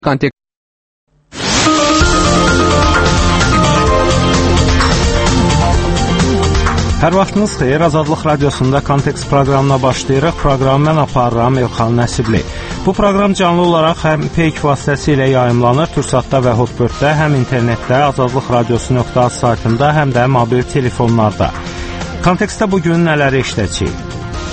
Kontekst. Hər vaxtınız xeyir, Azadlıq Radiosunda Kontekst proqramına başlayırıq. Proqramı mən aparıram Elxan Nəsibli. Bu proqram canlı olaraq həm Peyk vasitəsilə yayımlanır, Türksatda və Hotbirddə, həm internetdə, azadlıqradiosu.az saytında, həm də mobil telefonlarda. Kontekstdə bugün nələri işləyəcəyik?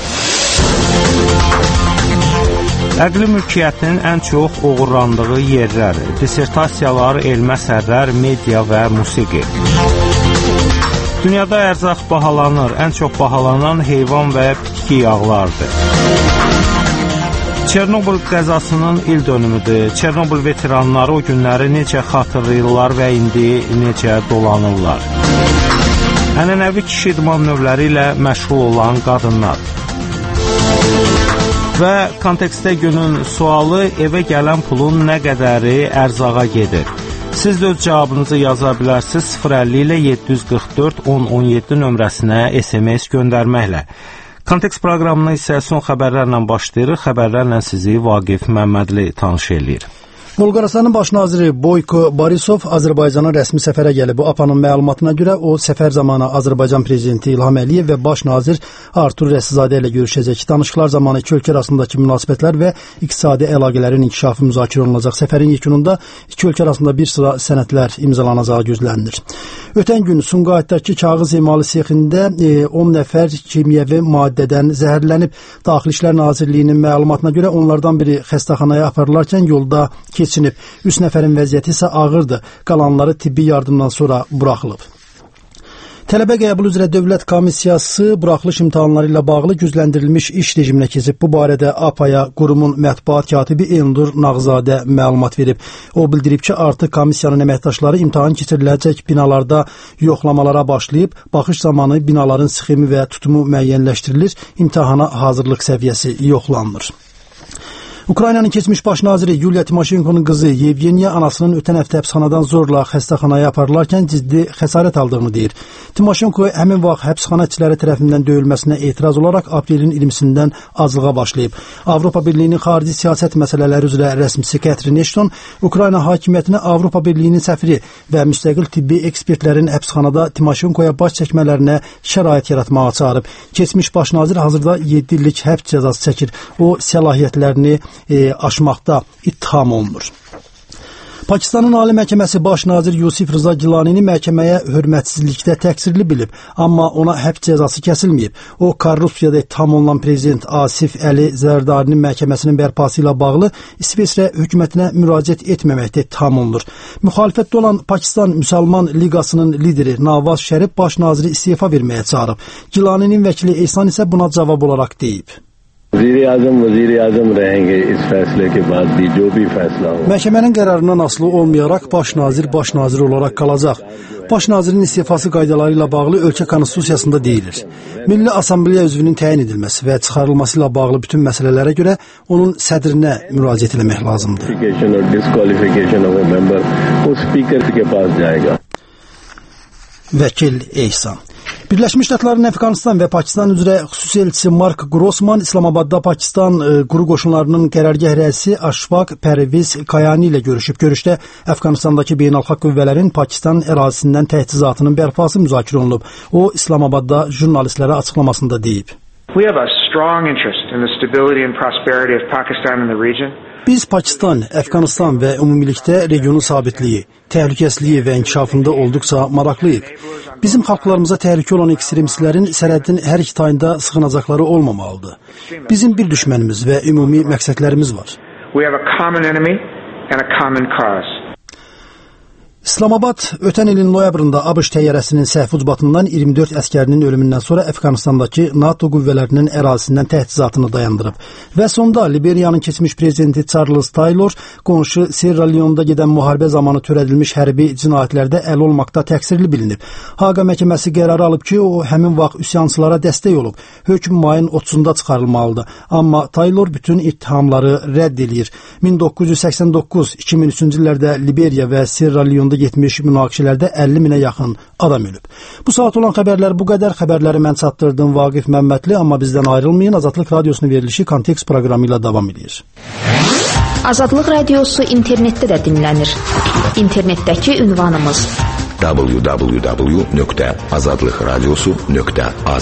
Əqli mülkiyyətin ən çox uğurlandığı yerlər, dissertasiyalar, elmi əsərlər, media və musiqi. Dünyada ərzaq bahalanır, ən çox bahalanan heyvan və bitki yağlardır. Çernobıl qəzasının il dönümüdür. Çernobıl veteranları o günləri necə xatırlayırlar və indi necə dolanırlar. Ənənəvi kişi idman növləri ilə məşğul olan qadınlar. Və kontekstdə günün sualı, evə gələn pulun nə qədəri ərzağa gedir? Siz də öz cavabınızı yaza bilərsiniz 050 ilə 744 1017 nömrəsinə SMS göndərməklə. Kontekst proqramına isə son xəbərlərlə başlayırıq. Xəbərlərlə sizi Vaqif Məmmədli tanış eləyir. Bolqarıstanın baş naziri Boyko Borisov Azərbaycana rəsmi səfərə gəlib. APA'nın məlumatına görə o səfər zamanı Azərbaycan prezidenti İlham Əliyev və baş nazir Artur Rəsizadə ilə görüşəcək. Danışıqlar zamanı iki ölkə arasındakı münasibətlər və iqtisadi əlaqələrin inkişafı müzakirə olunacaq. Səfərin yekununda iki ölkə arasında bir sıra sənədlər imzalanacağı gözlənilir. Ötən gün Sumqayıtdakı kağız emalı sexində 10 nəfər kimyəvi maddədən zəhərlənib. Daxili İşlər Nazirliyinin məlumatına görə onlardan biri xəstəxanaya aparılarkən yolda keçinib. 3 nəfərin vəziyyəti isə ağırdır. Qalanları tibbi yardımdan sonra buraxılıb. Tələbə qəbul üzrə Dövlət Komissiyası buraxılış imtahanları ilə bağlı gücləndirilmiş iş rejiminə keçib. Bu barədə APA'ya qurumun mətbuat katibi Elnur Nağzadə məlumat verib. O bildirib ki, artıq komissiyanın əməkdaşları imtahan keçiriləcək binalarda yoxlamalara başlayıb. Baxış zamanı binaların sxemi və tutumu müəyyənləşdirilir. İmtahana hazırlıq səviyyəsi yoxlanılır. Ukraynanın keçmiş baş naziri Yuliya Timoşenkonun qızı Yevgeniya anasının ötən həftə həbsxanadan zorla xəstəxanaya aparılarkən ciddi xəsarət aldığını deyir. Timoşenko həmin vaxt həbsxana işçiləri tərəfindən döyülməsinə etiraz olaraq aprelin 20-sindən aclığa başlayıb. Avropa Birliyinin xarici siyasət məsələləri üzrə rəsmisi Catherine Ashton Ukrayna hakimiyyətinə Avropa Birliyinin səfiri və müstəqil tibbi ekspertlərin həbsxanada Timoşenkoya baş çəkmələrinə şərait yaratmağa çağırıb. Keçmiş baş nazir hazırda 7 illik həbs cəzası çəkir. O səlahiyyətlərini aşmaqda ittiham olunur. Pakistanın Ali Məhkəməsi baş nazir Yusif Rıza Gilanini məhkəməyə hörmətsizlikdə təqsirli bilib, amma ona həbs cəzası kəsilməyib. O, korrupsiyada ittiham olunan prezident Asif Əli Zərdarinin məhkəməsinin bərpası ilə bağlı İsveçrə hökumətinə müraciət etməməkdə ittiham olunur. Müxalifətdə olan Pakistan Müsəlman Liqasının lideri Nawaz Şərif baş naziri istefa verməyə çağırıb. Gilaninin vəkili Ehsan isə buna cavab olaraq deyib. Məhkəmənin qərarından asılı olmayaraq baş nazir olaraq qalacaq. Baş nazirin istifası qaydaları ilə bağlı ölkə konstitusiyasında deyilir. Milli Assambleya üzvünün təyin edilməsi və çıxarılması ilə bağlı bütün məsələlərə görə onun sədrinə müraciət etmək lazımdır. Vəkil Ehsan. Birləşmiş Ştatların Əfqanistan və Pakistan üzrə xüsusi elçisi Mark Grossman İslamabadda Pakistan quru qoşunlarının qərargah rəisi Ashfaq Pərviz Kayani ilə görüşüb. Görüşdə Əfqanistandakı beynəlxalq qüvvələrin Pakistan ərazisindən təchizatının bərpası müzakirə olunub. O, İslamabadda jurnalistlərə açıqlamasında deyib. We have a strong interest in the stability and prosperity of Pakistan in the region. Biz Pakistan, Əfqanistan və ümumilikdə regionun sabitliyi, təhlükəsizliyi və inkişafında olduqca maraqlıyıq. Bizim xalqlarımıza təhlükə olan ekstremistlərin sərhədin hər iki tayında sığınacaqları olmamalıdır. Bizim bir düşmənimiz və ümumi məqsədlərimiz var. We have a common enemy and a common cause. İslamabad ötən ilin noyabrında ABŞ təyyarəsinin səhv ucbatından 24 əskərinin ölümündən sonra Əfqanistandakı NATO qüvvələrinin ərazisindən təchizatını dayandırıb. Və sonda Liberiyanın keçmiş prezidenti Charles Taylor qonşu Sierra Leone'da gedən müharibə zamanı törədilmiş hərbi cinayətlərdə əl olmaqda təqsirli bilinib. Haqa məhkəməsi qərarı alıb ki, o həmin vaxt üsyançılara dəstək olub. Hökm mayın 30-da çıxarılmalıdır. Amma Taylor bütün ittihamları rədd edir. 1989-2003-cü illərdə Liberiya və Sierra Leone'da getmiş münaqişələrdə 50 minə yaxın adam ölüb. Bu saat olan xəbərlər bu qədər. Xəbərləri mən çatdırdım Vaqif Məmmədli, amma bizdən ayrılmayın. Azadlıq Radiosunun verilişi Kontekst proqramı ilə davam edir. Azadlıq Radiosu internetdə də dinlənir. İnternetdəki ünvanımız www.azadlıqradiosu.az.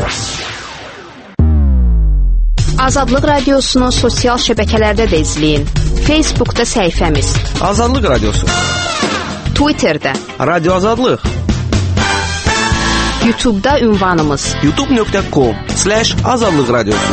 Azadlıq Radiosunu sosial şəbəkələrdə də izləyin. Facebookda səhifəmiz Azadlıq Radiosu, Twitterdə Radio Azadlıq, YouTube'da ünvanımız youtube.com/Azadlıq Radiosu.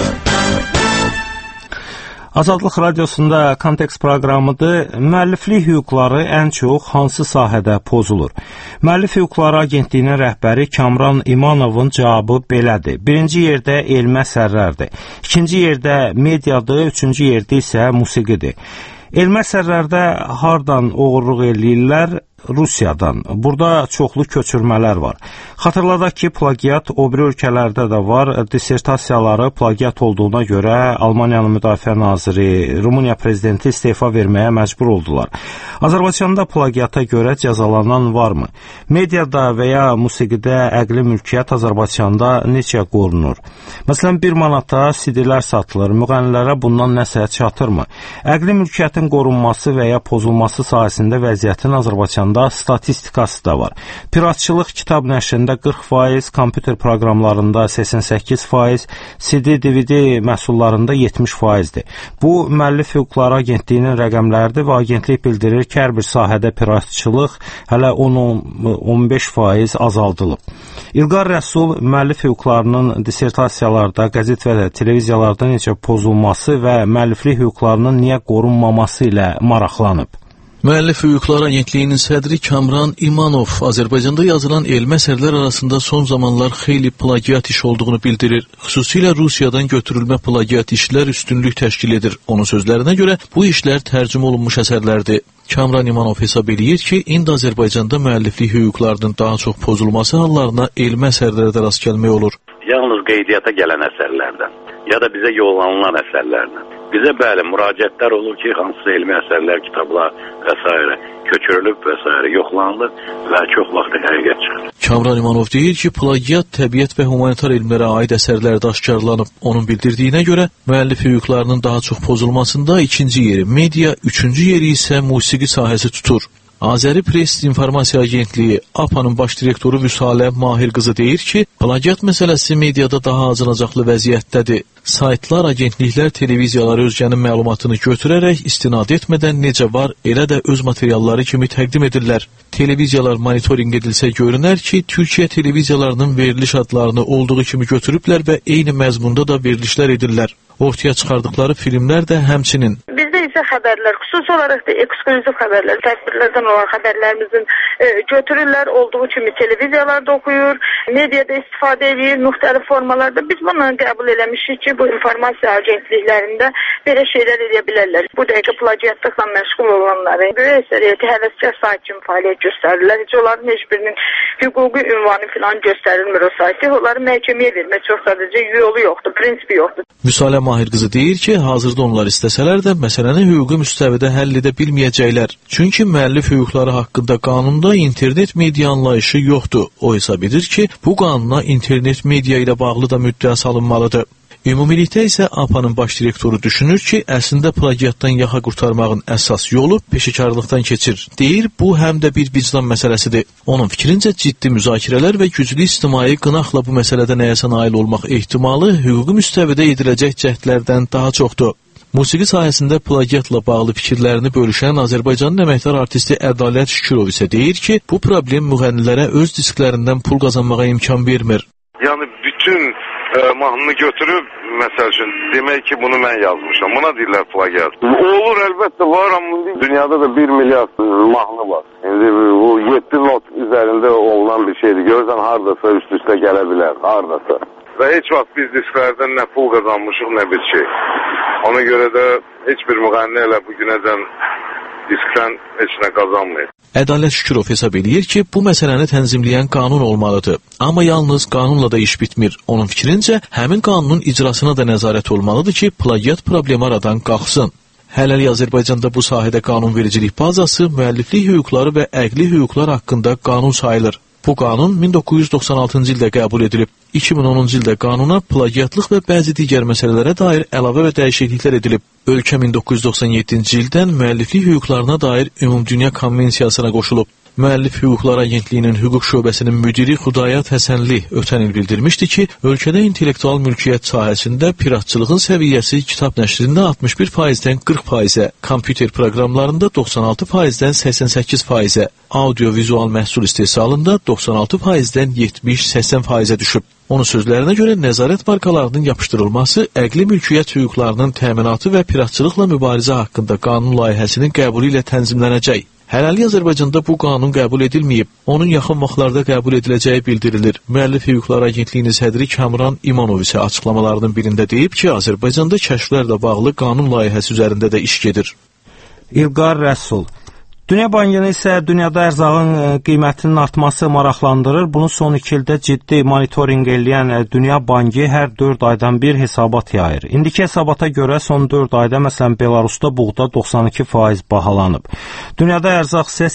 Azadlıq Radiosunda Kontekst proqramıdır. Müəlliflik hüquqları ən çox hansı sahədə pozulur? Müəllif Hüquqları Agentliyinin rəhbəri Kamran İmanovun cavabı belədir. Birinci yerdə elmi əsərlərdir. İkinci yerdə mediadır. Üçüncü yerdə isə musiqidir. Elmi əsərlərdə hardan oğurluq eləyirlər? Rusiyadan. Burada çoxlu köçürmələr var. Xatırladaq ki, plagiat o biri ölkələrdə də var. Dissertasiyaları plagiat olduğuna görə Almaniyanın Müdafiə Naziri, Rumıniya prezidenti istefa verməyə məcbur oldular. Azərbaycanda plagiata görə cəzalanan varmı? Mediada və ya musiqidə əqli mülkiyyət Azərbaycanda necə qorunur? Məsələn, 1 manata CD-lər satılır. Müğənnilərə bundan nəsə çatırmı? Əqli mülkiyyətin qorunması və ya pozulması sahəsində vəziyyətin Azərbaycanda statistikası da var. Piratçılıq kitab nəşrində 40%, kompüter proqramlarında 88%, CD-DVD məhsullarında 70%-dir. Bu, Müəllif Hüquqları Agentliyinin rəqəmləridir və agentlik bildirir ki, hər bir sahədə piratçılıq hələ 10-15% azaldılıb. İlqar Rəsul müəllif hüquqlarının dissertasiyalarda, qəzet və televiziyalarda necə pozulması və müəlliflik hüquqlarının niyə qorunmaması ilə maraqlanıb. Müəllif Hüquqları Agentliyinin sədri Kamran İmanov Azərbaycanda yazılan elmi əsərlər arasında son zamanlar xeyli plagiat iş olduğunu bildirir. Xüsusilə Rusiyadan götürülmə plagiat işlər üstünlük təşkil edir. Onun sözlərinə görə bu işlər tərcümə olunmuş əsərlərdir. Kamran İmanov hesab edir ki, indi Azərbaycanda müəlliflik hüquqlarının daha çox pozulması hallarına elmi əsərlərdə rast gəlmək olur. Yalnız qeydiyyata gələn əsərlərdən ya da bizə yollanılan əsərlərdən. Bizə bəli müraciətlər olur ki, hansısa elmi əsərlər, kitablar və s. köçürülüb və s. yoxlanılır və çox vaxt həqiqət çıxır. Kamran İmanov deyir ki, plagiat təbiət və humanitar elmlərə aid əsərlərdə aşkarlanıb. Onun bildirdiyinə görə müəllif hüquqlarının daha çox pozulmasında ikinci yeri media, üçüncü yeri isə musiqi sahəsi tutur. Azəri Press İnformasiya Agentliyi APA'nın baş direktoru Vüsalə Mahir qızı deyir ki, plagiat məsələsi mediada daha acınacaqlı vəziyyətdədir. Saytlar, agentliklər, televiziyalar özgənin məlumatını götürərək istinad etmədən necə var, elə də öz materialları kimi təqdim edirlər. Televiziyalar monitorinq edilsə görünər ki, Türkiyə televiziyalarının veriliş adlarını olduğu kimi götürüblər və eyni məzmunda da verilişlər edirlər. Ortaya çıxardıqları filmlər də həmçinin. Bizdə isə xəbərlər, xüsusi olaraq da eksklüziv xəbərlər, tədbirlərdən olan xəbərlərimizin götürürlər, olduğu kimi televiziyalarda oxuyur, mediada istifadə edir, müxtəlif formalarda. Biz bunları qəbul eləmişik ki, bu informasiya agentliklərində belə şeylər edə bilərlər. Bu dəqiqə plagiatlıqla məşğul olanları böyük əksəriyyəti həvəskar sayt kimi fəaliyyət göstərirlər. Heç onların heç birinin hüquqi ünvanı filan göstərilmir o saytı. Onları məhkəməyə vermək çox sadəcə yolu yoxdur, prinsipi yoxdur. Vüsalə Mahir qızı deyir ki, hazırda onlar istəsələr də məsələni hüquqi müstəvidə həll edə bilməyəcəklər. Çünki müəllif hüquqları haqqında qanunda internet media anlayışı yoxdur. O hesab edir ki, bu qanuna internet media ilə bağlı da müddəa salınmalıdır. Ümumilikdə isə APA'nın baş direktoru düşünür ki, əslində plagiatdan yaxa qurtarmağın əsas yolu peşəkarlıqdan keçir. Deyir, bu həm də bir vicdan məsələsidir. Onun fikrincə ciddi müzakirələr və güclü ictimai qınaqla bu məsələdə nəyəsə nail olmaq ehtimalı hüquqi müstəvidə ediləcək cəhdlərdən daha çoxdur. Musiqi sahəsində plagiatla bağlı fikirlərini bölüşən Azərbaycanın əməkdar artisti Ədalət Şükürov isə deyir ki, bu problem müğənnilərə öz disklərindən pul qazanmağa imkan vermir. Yəni bütün mahnını götürüb, məsəl üçün, demək ki, bunu mən yazmışam. Buna deyirlər plagiat. Olur, əlbəttə var, amma dünyada da 1 milyard mahnı var. İndi bu 7 not üzərində olunan bir şeydir. Görürsən, haradasa üst-üstə gələ bilər, haradasa. Və heç vaxt biz disklərdən nə pul qazanmışıq, nə bir şey. Ona görə də heç bir müğənni elə bu günəcən diskdən heç nə qazanmayır. Ədalət Şükürov hesab edir ki, bu məsələni tənzimləyən qanun olmalıdır. Amma yalnız qanunla da iş bitmir. Onun fikrincə, həmin qanunun icrasına da nəzarət olmalıdır ki, plagiat problemi aradan qalxsın. Hələlik Azərbaycanda bu sahədə qanunvericilik bazası müəlliflik hüquqları və əqli hüquqlar haqqında qanun sayılır. Bu qanun 1996-cı ildə qəbul edilib. 2010-cu ildə qanuna plagiatlıq və bəzi digər məsələlərə dair əlavə və dəyişikliklər edilib. Ölkə 1997-ci ildən müəlliflik hüquqlarına dair Ümumdünya Konvensiyasına qoşulub. Müəllif Hüquqlar Agentliyinin hüquq şöbəsinin müdiri Xudayat Həsənli ötən il bildirmişdi ki, ölkədə intellektual mülkiyyət sahəsində piratçılığın səviyyəsi kitab nəşrində 61%-dən 40%-ə, kompüter proqramlarında 96%-dən 88%-ə, audio-vizual məhsul istehsalında 96%-dən 70-80%-ə düşüb. Onun sözlərinə görə nəzarət markalarının yapışdırılması əqli mülkiyyət hüquqlarının təminatı və piratçılıqla mübarizə haqqında qanun layihəsinin qəbulu ilə tənzimlənəcək. Hələlik Azərbaycanda bu qanun qəbul edilməyib. Onun yaxın vaxtlarda qəbul ediləcəyi bildirilir. Müəllif Hüquqlar Agentliyinin sədri Kamran İmanov isə açıqlamalarının birində deyib ki, Azərbaycanda kəşflərlə bağlı qanun layihəsi üzərində də iş gedir. İlqar Rəsul. Dünya Bankını isə dünyada ərzağın qiymətinin artması maraqlandırır. Bunu son 2 ildə ciddi monitorinq eləyən Dünya Bankı hər 4 aydan bir hesabat yayır. İndiki hesabata görə son 4 ayda məsələn Belarusda buğda 92% bahalanıb. Dünyada ərzaq isə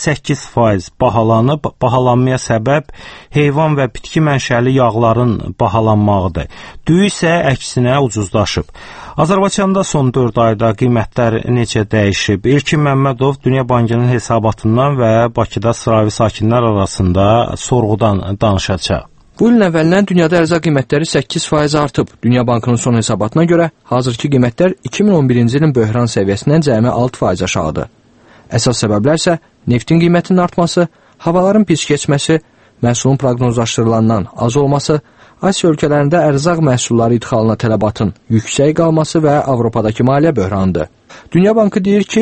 8% bahalanıb. Bahalanmaya səbəb heyvan və bitki mənşəli yağların bahalanmağıdır. Düyü isə əksinə ucuzlaşıb. Azərbaycanda son 4 ayda qiymətlər necə dəyişib? İlkin Məmmədov Dünya Bankının hesabatından və Bakıda sıravi sakinlər arasında sorğudan danışacaq. Bu ilin əvvəlindən dünyada ərzaq qiymətləri 8% artıb. Dünya Bankının son hesabatına görə hazırki qiymətlər 2011-ci ilin böhran səviyyəsindən cəmi 6% aşağıdır. Əsas səbəblər isə neftin qiymətinin artması, havaların pis keçməsi, məhsulun proqnozlaşdırılandan az olması, Asiya ölkələrində ərzaq məhsulları idxalına tələbatın yüksək qalması və Avropadakı maliyyə böhranıdır. Dünya Bankı deyir ki,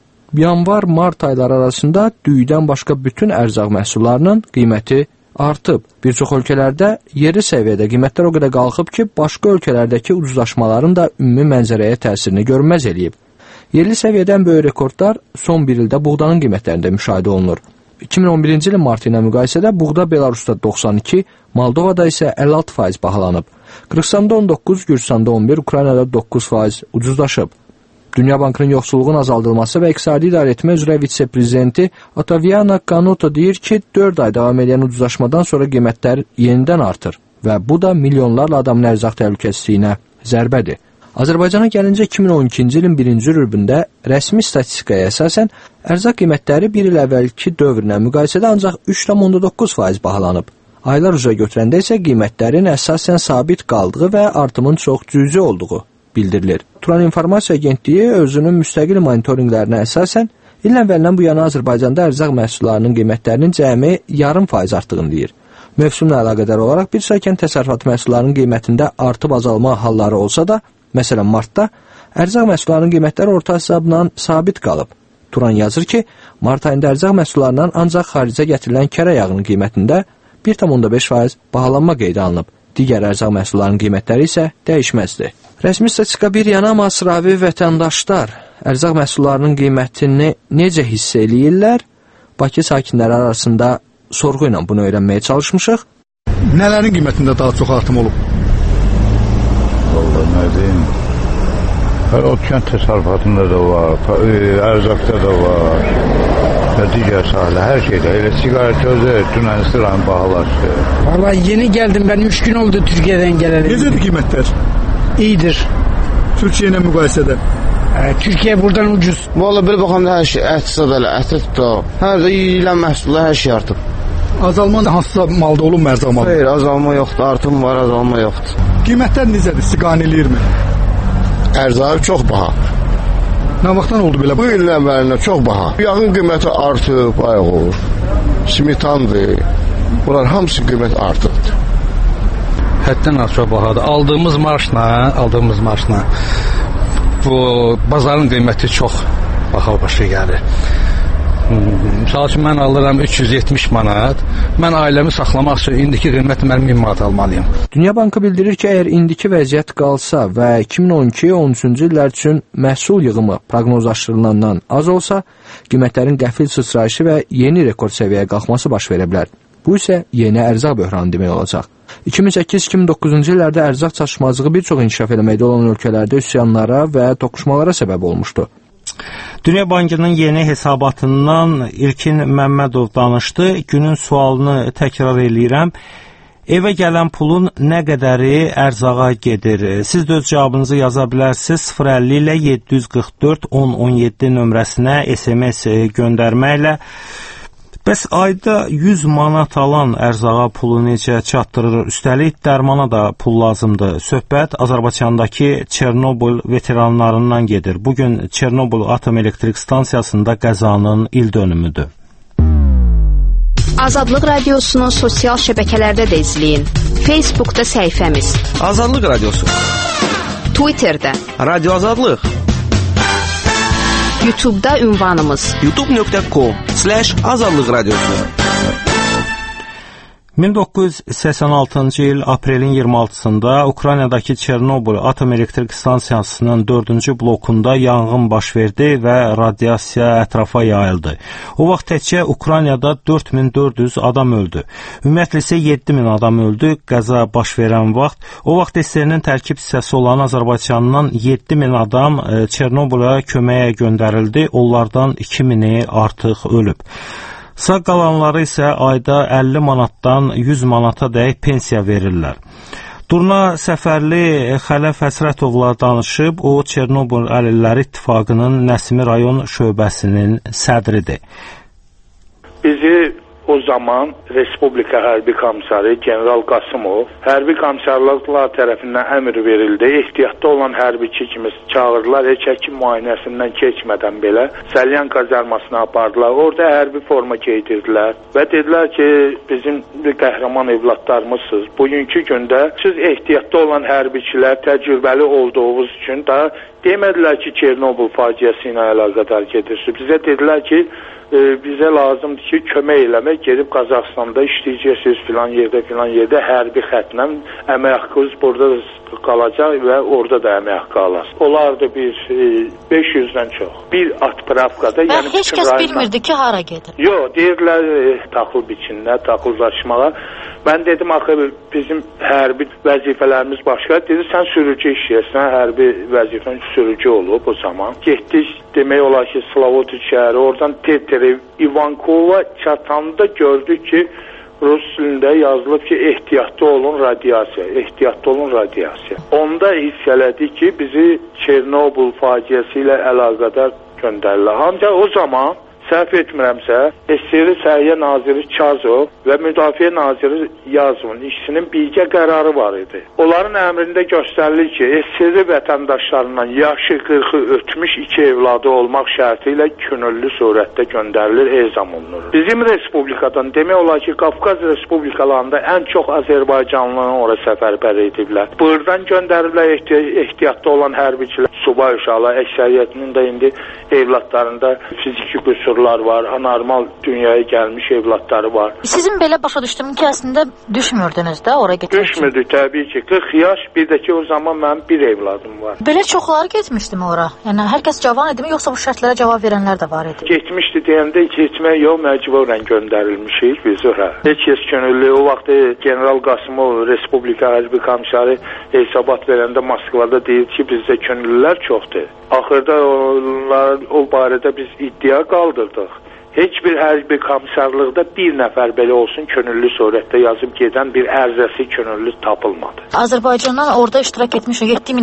yanvar-mart ayları arasında düyüdən başqa bütün ərzaq məhsullarının qiyməti artıb. Bir çox ölkələrdə yerli səviyyədə qiymətlər o qədər qalxıb ki, başqa ölkələrdəki ucuzlaşmaların da ümumi mənzərəyə təsirini görünməz eləyib. Yerli səviyyədən böyük rekordlar son bir ildə buğdanın qiymətlərində müşahidə olunur. 2011-ci ilin martı ilə müqayisədə buğda Belarusda 92, Moldovada isə 56% bahalanıb. Qırğızstanda 19, Gürcüstanda 11, Ukraynada 9% ucuzlaşıb. Dünya Bankının yoxsulluğun azaldılması və iqtisadi idarə etmə üzrə vitse-prezidenti Otaviana Kanuto deyir ki, 4 ay davam edən ucuzlaşmadan sonra qiymətlər yenidən artır və bu da milyonlarla adamın ərzaq təhlükəsizliyinə zərbədir. Azərbaycana gəlincə 2012-ci ilin 1-ci rübündə rəsmi statistikaya əsasən ərzaq qiymətləri bir il əvvəlki dövrlə müqayisədə ancaq 3,9% bahalanıb. Aylar üzrə götürəndə isə qiymətlərin əsasən sabit qaldığı və artımın çox cüzi olduğu bildirilir. Turan İnformasiya Agentliyi özünün müstəqil monitorinqlərinə əsasən ilin əvvəlindən bu yana Azərbaycanda ərzaq məhsullarının qiymətlərinin cəmi 0,5% artdığını deyir. Mövsümlə əlaqədar olaraq bir sıra kənd təsərrüfatı məhsullarının qiymətində artıb azalma halları olsa da, məsələn, martda ərzaq məhsullarının qiymətləri orta hesabla sabit qalıb. Turan yazır ki, mart ayında ərzaq məhsullarından ancaq xaricə gətirilən kərə yağının qiymətində 1,5% bahalanma qeydə alınıb. Digər ərzaq məhsullarının qiymətləri isə dəyişməzdir. Rəsmi statistika bir yana, amma sıravi vətəndaşlar ərzaq məhsullarının qiymətini necə hiss eləyirlər? Bakı sakinləri arasında sorğu ilə bunu öyrənməyə çalışmışıq. Nələrin qiymətində daha çox artım olub? Vallahi nə deyim? O kənd təsərrüfatında da var, ərzaqda da var və digər sahələr, hər şeydə. Elə siqaret özü, dünən sıranın bahalaşdı. Vallahi yeni geldim, ben 3 gün oldu Türkiye'den geleli. Necədir qiymətlər? İyidir. Türkiye ilə müqayisədə? Türkiye buradan ucuz. Vallahi bir baxanda hər şey, ət sadələ, ət da, hər də yeyilən məhsullar, hər şey artıb. Azalma hansısa malda olub mu ərzaq malda? Hayır, azalma yoxdur, artım var, azalma yoxdur. Qiymətlər necədir, siqan eləyirmi? Ərzaq çox baha. Nə vaxtdan oldu belə? Bu ilin əvvəlindən çox baha. Yağın qiyməti artıb, ayğur, simitandır. Bunlar hamısı qiymət artıbdır. Həddən az çox bahadır. Aldığımız maaşla bu bazarın qiyməti çox baha başa gəlir. Misal üçün mən alıram 370 manat. Mən ailəmi saxlamaq üçün indiki qiymət mən 1000 manat almalıyım. Dünya Bankı bildirir ki, əgər indiki vəziyyət qalsa və 2012-13-cü illər üçün məhsul yığımı proqnozlaşdırılandan az olsa, qiymətlərin qəfil sıçrayışı və yeni rekord səviyyəyə qalxması baş verə bilər. Bu isə yeni ərzaq böhranı demək olacaq. 2008-2009-cu illərdə ərzaq çatışmazlığı bir çox inkişaf eləməkdə olan ölkələrdə üsyanlara və toqquşmalara səbəb olmuşdu. Dünya Bankının yeni hesabatından İlkin Məmmədov danışdı. Günün sualını təkrar eləyirəm. Evə gələn pulun nə qədəri ərzağa gedir? Siz də öz cavabınızı yaza bilərsiniz. 050 ilə 744 1017 nömrəsinə SMS göndərməklə. Bəs ayda 100 manat alan ərzağa pulu necə çatdırır? Üstəlik dərmana da pul lazımdır. Söhbət Azərbaycandakı Çernobıl veteranlarından gedir. Bugün Çernobıl Atom Elektrik Stansiyasında qəzanın ildönümüdür. Azadlıq Radiosunu sosial şəbəkələrdə də izləyin. Facebookda səhifəmiz Azadlıq Radiosu, Twitterdə Radio Azadlıq, YouTube'da ünvanımız youtube.com/Azadlıq Radiosu. 1986-cı il aprelin 26-sında Ukraynadakı Çernobıl Atom Elektrik Stansiyasının 4-cü blokunda yanğın baş verdi və radiasiya ətrafa yayıldı. O vaxt təkcə Ukraynada 4400 adam öldü. Ümumiyyətlə isə 7000 adam öldü. Qəza baş verən vaxt, o vaxt SSR-nin tərkib hissəsi olan Azərbaycandan 7000 adam Çernobıla köməyə göndərildi. Onlardan 2000-i artıq ölüb. Sağ qalanları isə ayda 50 manatdan 100 manata dək pensiya verirlər. Durna Səfərli Xələf Həsrətovla danışıb, o Çernobıl Əlilləri İttifaqının Nəsimi rayon şöbəsinin sədridir. Bizi o zaman Respublika Hərbi Komissarı General Qasımov hərbi komissarlıqlar tərəfindən əmr verildi. Ehtiyatda olan hərbiçi kimi çağırdılar. Heç həkim müayinəsindən keçmədən belə Səlyan kazarmasına apardılar. Orada hərbi forma geydirdilər və dedilər ki, bizim qəhrəman evlatlarımızsınız. Bugünkü gündə siz ehtiyatda olan hərbiçilər təcrübəli olduğunuz üçün da demədilər ki, Çernobıl faciəsi ilə əlaqədar gedirsiniz. Bizə dedilər ki, bizə lazımdır ki, kömək eləmək, gedib Qazaxstanda işləyəcəksiniz filan yerdə hərbi xətlə əmək haqqınız burada qalacaq və orada da əmək haqqı alasınız. Onlardır bir 500-dən çox. Bir atpravkada, yəni heç kəs bilmirdi ki, hara gedir. Yox, deyirlər taxıl biçinlə, taxıllaşmağa. Mən dedim, axı bizim hərbi vəzifələrimiz başqa. Dedi, sən sürücü işləyəsən, hərbi vəzifən sürücü olub o zaman. Getdik, demək olar ki, Slavoti şəhəri, oradan Teterev, İvankova çatanda gördük ki, Rus dilində yazılıb ki, ehtiyatlı olun radiasiya, ehtiyatlı olun radiasiya. Onda hiss elədik ki, bizi Çernobıl faciəsi ilə əlaqədar göndərirlər. Ancaq o zaman səhv etmirəmsə, SSR Səhiyyə Naziri Çazov və Müdafiə Naziri Yazovun ikisinin birgə qərarı var idi. Onların əmrində göstərilir ki, SSR vətəndaşlarından yaşı 40-ı ötmüş 2 evladı olmaq şərti ilə könüllü surətdə göndərilir, ezam olunur. Bizim respublikadan demək olar ki, Qafqaz respublikalarında ən çox Azərbaycanlıların ora səfərbər ediblər. Buradan göndəriblər ehtiyatda olan hərbiçilər, subay uşaqlar, əksəriyyətinin də indi evlatlarında fiziki qüsurlar var, anormal dünyaya gəlmiş evlatları var. Sizin belə başa düşdüm ki, əslində düşmürdünüz də oraya getmək üçün. Düşmürdük təbii ki. 40 yaş, bir də ki o zaman mənim bir evladım var. Belə çoxları getmişdi mi ora? Yəni hər kəs cavan idi mi, yoxsa bu şərtlərə cavab verənlər də var idi? Getmişdi deyəndə keçmək yox, məcburən göndərilmişik biz ora. Heç kəs könüllü, o vaxt General Qasımov Respublika Hərbi Komissarı hesabat verəndə Moskvada deyir ki, bizdə könüllülər çoxdur. Axırda onlar o barədə biz iddia qaldırdıq. Heç bir hərbi komissarlıqda bir nəfər belə olsun könüllü surətdə yazıb gedən bir ərizəsi könüllü tapılmadı. Azərbaycandan orada iştirak etmiş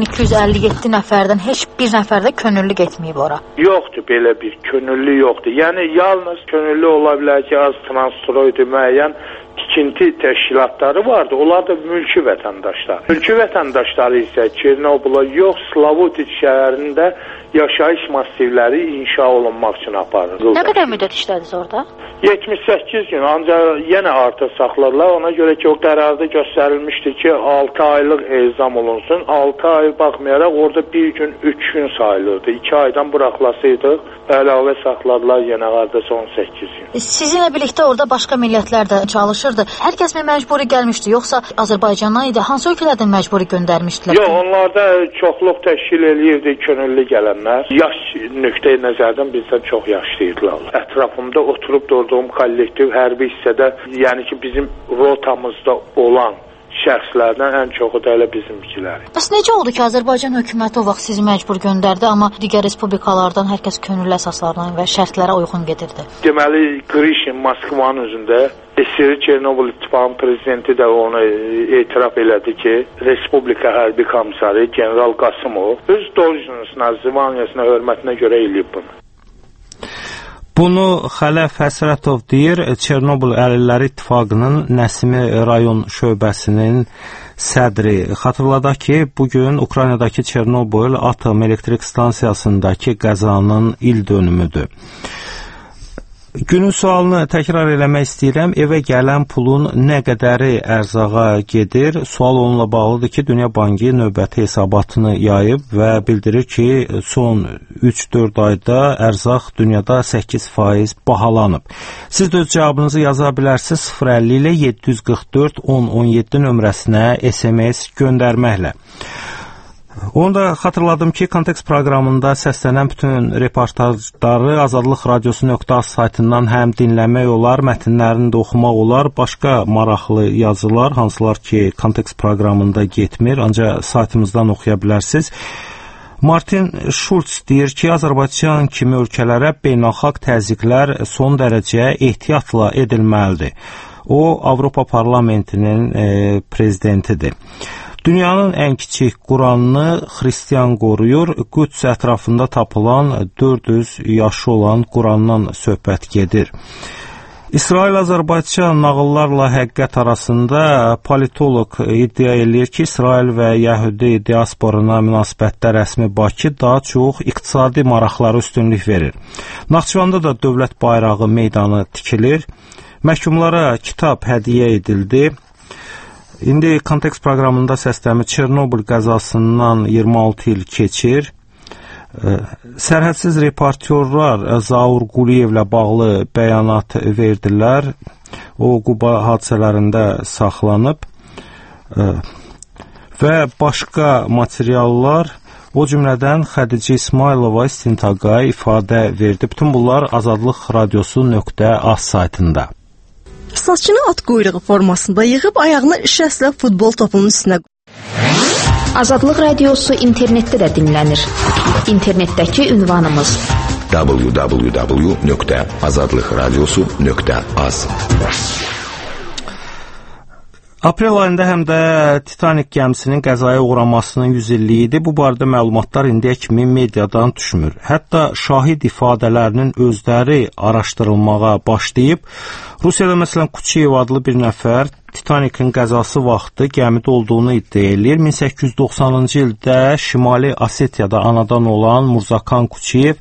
7257 nəfərdən heç bir nəfər də könüllü getməyib ora. Yoxdur, belə bir könüllü yoxdur. Yəni yalnız könüllü ola bilər ki, az transtroydu müəyyən tikinti təşkilatları vardı. Onlar da mülki vətəndaşlar. Mülki vətəndaşları isə Çernobıla yox, Slavoti şəhərində yaşayış massivləri inşa olunmaq üçün aparır. Nə qədər müddət işlədiniz orada? 78 gün, ancaq yenə artıq saxladılar. Ona görə ki, o qərarda göstərilmişdi ki, 6 aylıq ezam olunsun. 6 ay baxmayaraq orada 1 gün, 3 gün sayılırdı. 2 aydan buraxılasıydıq, əlavə saxladılar yenə hardasa 18 gün. Sizinlə birlikdə orada başqa millətlər də çalışırdı. Hər kəs mi məcburi gəlmişdi, yoxsa Azərbaycandan idi? Hansı ölkələrdən məcburi göndərmişdilər? Yox, onlarda çoxluq təşkil eləyirdi könüllü gələnlər. Yaş nöqteyi nəzərdən bizdən çox yaşlıydılar. Ətrafımda oturub durduğum kollektiv hərbi hissədə, yəni ki, bizim rotamızda olan şəxslərdən ən çoxu da elə bizimkiləri. Bəs necə oldu ki, Azərbaycan hökuməti o vaxt sizi məcbur göndərdi, amma digər respublikalardan hər kəs könüllü əsaslarla və şərtlərə uyğun gedirdi? Deməli, Qrishin Moskvanın özündə SSR Çernobıl İttifaqının prezidenti də onu etiraf elədi ki, Respublika Hərbi Komissarı General Qasımov öz должностuna, zvaniyasına, hörmətinə görə eləyib bunu. Bunu Xələf Həsrətov deyir, Çernobıl Əlilləri İttifaqının Nəsimi rayon şöbəsinin sədri. Xatırladaq ki, bugün Ukraynadakı Çernobıl atom elektrik stansiyasındakı qəzanın il dönümüdür. Günün sualını təkrar eləmək istəyirəm. Evə gələn pulun nə qədəri ərzağa gedir? Sual onunla bağlıdır ki, Dünya Bankı növbəti hesabatını yayıb və bildirir ki, son 3-4 ayda ərzaq dünyada 8% bahalanıb. Siz də öz cavabınızı yaza bilərsiniz 050 ilə 744 1017 nömrəsinə SMS göndərməklə. Onu da xatırladım ki, Kontekst proqramında səslənən bütün reportajları Azadlıq Radiosu.az saytından həm dinləmək olar, mətnlərini də oxumaq olar, başqa maraqlı yazılar, hansılar ki, Kontekst proqramında getmir, ancaq saytımızdan oxuya bilərsiniz. Martin Schulz deyir ki, Azərbaycan kimi ölkələrə beynəlxalq təzyiqlər son dərəcə ehtiyatla edilməlidir. O, Avropa Parlamentinin prezidentidir. Dünyanın ən kiçik Quranını xristian qoruyur. Qüds ətrafında tapılan 400 yaşı olan Qurandan söhbət gedir. İsrail-Azərbaycan nağıllarla həqiqət arasında politolog iddia eləyir ki, İsrail və Yəhudi diasporuna münasibətdə rəsmi Bakı daha çox iqtisadi maraqlara üstünlük verir. Naxçıvanda da dövlət bayrağı meydanı tikilir. Məhkumlara kitab hədiyyə edildi. İndi Kontekst proqramında səsləmi Çernobıl qəzasından 26 il keçir. Sərhədsiz reportyorlar Zaur Quliyevlə bağlı bəyanat verdilər. O, Quba hadisələrində saxlanıb və başqa materiallar, o cümlədən Xədicə İsmailova istintaqa ifadə verdi. Bütün bunlar Azadlıq Radiosu.az saytında. Saçını at quyruğu formasında yığıb ayağını şəslə futbol topunun üstünə. Azadlıq Radiosu internetdə də dinlənir. İnternetdəki ünvanımız www.azadlıqradiosu.az. Aprel ayında həm də Titanik gəmisinin qəzaya uğramasının 100 illiyi idi. Bu barədə məlumatlar indiyə kimi mediadan düşmür. Hətta şahid ifadələrinin özləri araşdırılmağa başlayıb. Rusiyada məsələn Kucheyev adlı bir nəfər Titanikin qəzası vaxtı gəmidə olduğunu iddia edir. 1890-cı ildə Şimali Osetiyada anadan olan Murzakan Kucheyev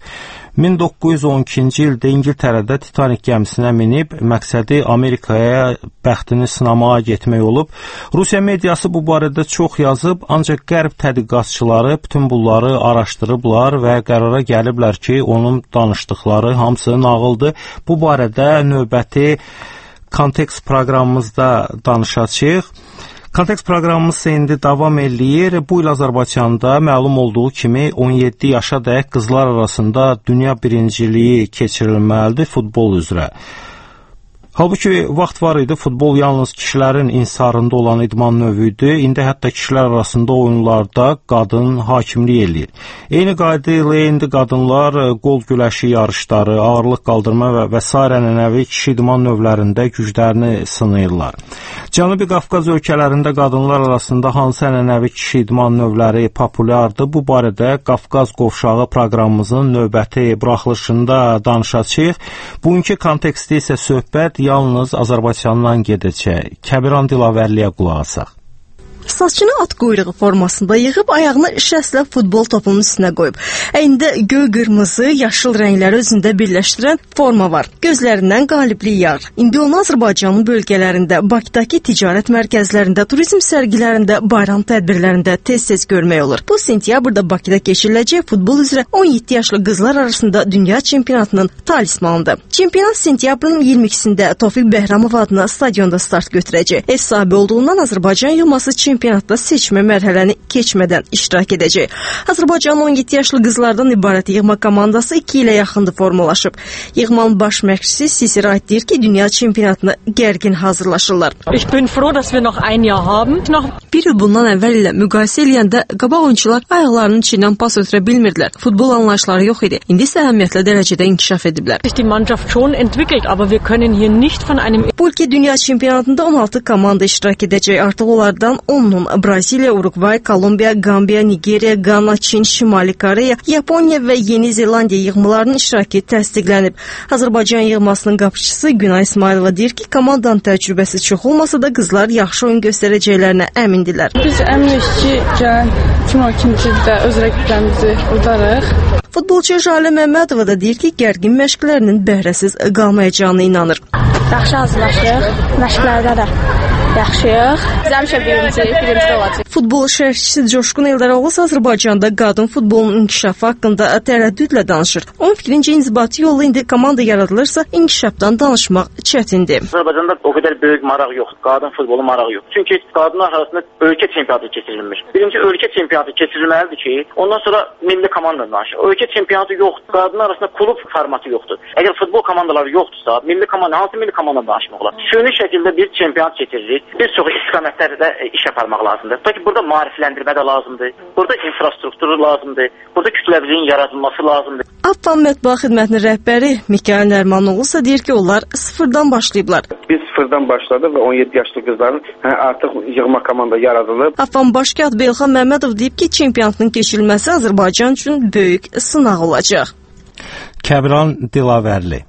1912-ci ildə İngiltərədə Titanik gəmisinə minib, məqsədi Amerikaya bəxtini sınamağa getmək olub. Rusiya mediası bu barədə çox yazıb, ancaq qərb tədqiqatçıları bütün bunları araşdırıblar və qərara gəliblər ki, onun danışdıqları hamısı nağıldır. Bu barədə növbəti Kontekst proqramımızda danışacağıq. Kontekst proqramımız indi davam eləyir. Bu il Azərbaycanda məlum olduğu kimi 17 yaşadək qızlar arasında dünya birinciliyi keçirilməlidir futbol üzrə. Halbuki vaxt var idi, futbol yalnız kişilərin insarında olan idman növüydü. İndi hətta kişilər arasında oyunlarda qadın hakimlik eləyir. Eyni qayda ilə indi qadınlar qol güləşi yarışları, ağırlıq qaldırma və sairə ənənəvi kişi idman növlərində güclərini sınayırlar. Cənubi Qafqaz ölkələrində qadınlar arasında hansı ənənəvi kişi idman növləri populyardır? Bu barədə Qafqaz qovşağı proqramımızın növbəti buraxılışında danışacağıq. Bugünkü kontekstdə isə söhbət yalnız Azərbaycandan gedəcək. Kəbiran Dilavərliyə qulaq asaq. Saçını at quyruğu formasında yığıb ayağını şəslə futbol topunun üstünə qoyub. Əynində göy, qırmızı, yaşıl rəngləri özündə birləşdirən forma var. Gözlərindən qaliblik yağır. İndi onu Azərbaycanın bölgələrində, Bakıdakı ticarət mərkəzlərində, turizm sərgilərində, bayram tədbirlərində tez-tez görmək olur. Bu sentyabrda Bakıda keçiriləcək futbol üzrə 17 yaşlı qızlar arasında dünya çempionatının talismanıdır. Çempionat sentyabrın 22-sində Tofiq Bəhramov adına stadionda start götürəcək. Ev sahibi olduğundan Azərbaycan yılması çempionatı çempionatda seçmə mərhələni keçmədən iştirak edəcək. Azərbaycanın 17 yaşlı qızlardan ibarət yığma komandası 2 ilə yaxındır formalaşıb. Yığmanın baş məşqçisi Sisi Wright deyir ki, dünya çempionatına gərgin hazırlaşırlar. Bir il bundan əvvəl ilə müqayisə eləyəndə qabaq oyunçular ayaqlarının içindən pas ötürə bilmirdilər. Futbol anlayışları yox idi. İndi isə əhəmiyyətli dərəcədə inkişaf ediblər. Bu ilki dünya çempionatında 16 komanda iştirak edəcək. Artıq onlardan 10'nun Braziliya, Uruqvay, Kolumbiya, Gambiya, Nigeriya, Qana, Çin, Şimali Koreya, Yaponiya və Yeni Zelandiya yığmalarının iştirakı təsdiqlənib. Azərbaycan yığmasının qapıçısı Günay İsmailova deyir ki, komandanın təcrübəsi çox olmasa da qızlar yaxşı oyun göstərəcəklərinə əmindirlər. Biz əminik ki, gələn 2012-də öz rəqiblərimizi udarıq. Futbolçu Jalə Məmmədova da deyir ki, gərgin məşqlərinin bəhrəsiz qalmayacağına inanır. Yaxşı hazırlaşırıq, məşqlərdə də yaxşıyıq. Biz həmişə birinci olacaq. Futbol şərhçisi Coşqun Eldaroğlu Azərbaycanda qadın futbolunun inkişafı haqqında tərəddüdlə danışır. Onun fikrincə inzibati yolla indi komanda yaradılırsa inkişafdan danışmaq çətindir. Azərbaycanda o qədər böyük maraq yoxdur. Qadın futbolu marağı yox. Çünki qadınlar arasında ölkə çempionatı keçirilmiş. Birinci ölkə çempionatı keçirilməlidir ki, ondan sonra milli komanda danışır. Ölkə çempionatı yoxdur. Qadınlar arasında klub formatı yoxdur. Əgər futbol komandaları yoxdursa, milli komanda hansı milli komanda danışmaq olar? Süni şəkildə bir çempionat keçiririk. Bir çox istiqamətlərdə iş aparmaq lazımdır. Peki burada maarifləndirmə də lazımdır. Burada infrastrukturu lazımdır. Burada kütləviliyin yaradılması lazımdır. AFFAN mətbuat xidmətinin rəhbəri Mikail Nərmanoğlu isə deyir ki, onlar sıfırdan başlayıblar. Biz sıfırdan başladıq və 17 yaşlı qızların artıq yığma komanda yaradılıb. AFFAN baş katibi Elxan Məmmədov deyib ki, çempionatın keçirilməsi Azərbaycan üçün böyük sınaq olacaq. Kəbran Dilavərli.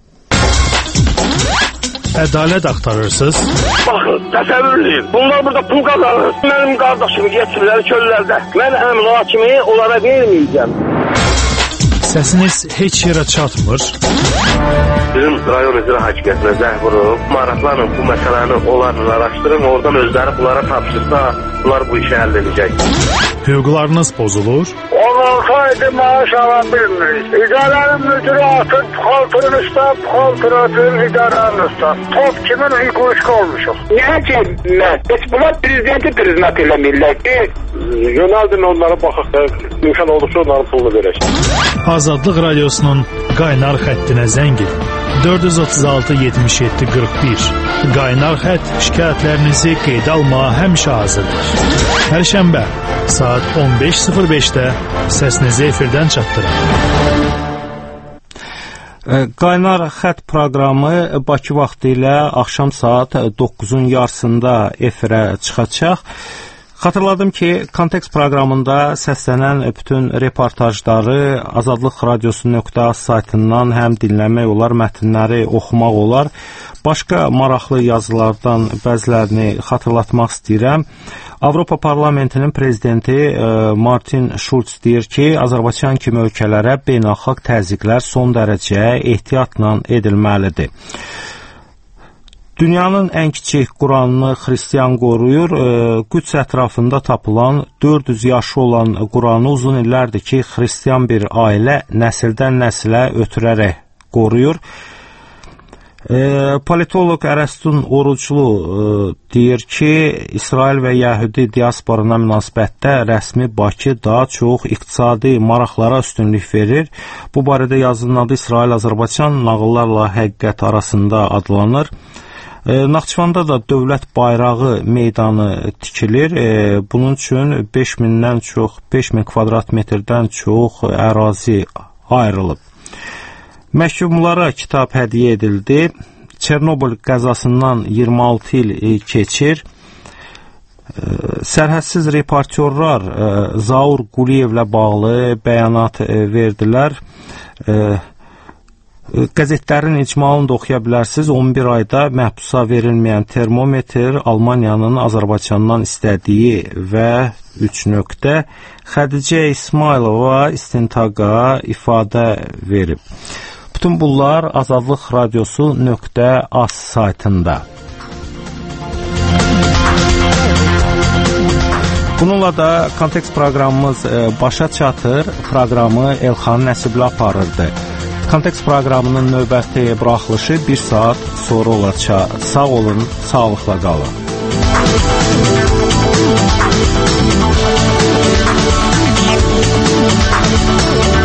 Ədalət axtarırsınız? Baxın, təsəvvür edin. Bunlar burada pul qazanır. Mənim qardaşımı gətirirlər çöllərdə. Mən həmin o hakimi onlara verməyəcəm. Səsiniz heç yerə çatmır. Bizim rayon icra hakimiyyətinə zəng vurub, maraqlanın bu məsələni onlarla araşdırın, oradan özləri bunlara tapşırsa, bunlar bu işi həll edəcək. Hüquqlarınız pozulur. 16 aydır maaş ala bilmirik. İdarənin müdürü atır, puxaltırın üstə, puxaltır atır, idarənin üstə. Top kimin hüququşqa olmuşuq. Niyə ki, heç bunlar prezidenti priznat eləmirlər ki, yönəldin onlara baxaq da, imkan olursa onların pulunu verək. Azadlıq Radiosunun qaynar xəttinə zəng edin. 436-77-41. Qaynar xətt şikayətlərinizi qeydə almağa həmişə hazırdır. Hər şənbə saat 15:05-də səsinizi efirdən çatdırın. Qaynar xətt proqramı Bakı vaxtı ilə axşam saat 9-un yarısında efirə çıxacaq. Xatırladım ki, Kontekst proqramında səslənən bütün reportajları Azadlıq Radiosu.az saytından həm dinləmək olar, mətnləri oxumaq olar. Başqa maraqlı yazılardan bəzilərini xatırlatmaq istəyirəm. Avropa Parlamentinin prezidenti Martin Schulz deyir ki, Azərbaycan kimi ölkələrə beynəlxalq təzyiqlər son dərəcə ehtiyatla edilməlidir. Dünyanın ən kiçik Quranını xristian qoruyur. Qüds ətrafında tapılan 400 yaşı olan Quranı uzun illərdir ki, xristian bir ailə nəsildən nəsilə ötürərək qoruyur. Politolog Ərəstun Oruclu deyir ki, İsrail və Yəhudi diasporuna münasibətdə rəsmi Bakı daha çox iqtisadi maraqlara üstünlük verir. Bu barədə yazının adı İsrail-Azərbaycan nağıllarla həqiqət arasında adlanır. Naxçıvanda da dövlət bayrağı meydanı tikilir. Bunun üçün 5000 kvadrat metrdən çox ərazi ayrılıb. Məhkumlara kitab hədiyyə edildi. Çernobıl qəzasından 26 il keçir. Sərhədsiz reportyorlar Zaur Quliyevlə bağlı bəyanat verdilər. Qəzetlərin icmalını da oxuya bilərsiniz. 11 ayda məhbusa verilməyən termometr Almaniyanın Azərbaycandan istədiyi və 3 nöqtə Xədicə İsmailova istintaqa ifadə verib. Bütün bunlar Azadlıq Radiosu.az saytında. Bununla da Kontekst proqramımız başa çatır. Proqramı Elxan Nəsibli aparırdı. Kontekst proqramının növbəti buraxılışı 1 saat sonra olacaq. Sağ olun, sağlıqla qalın. Thank you.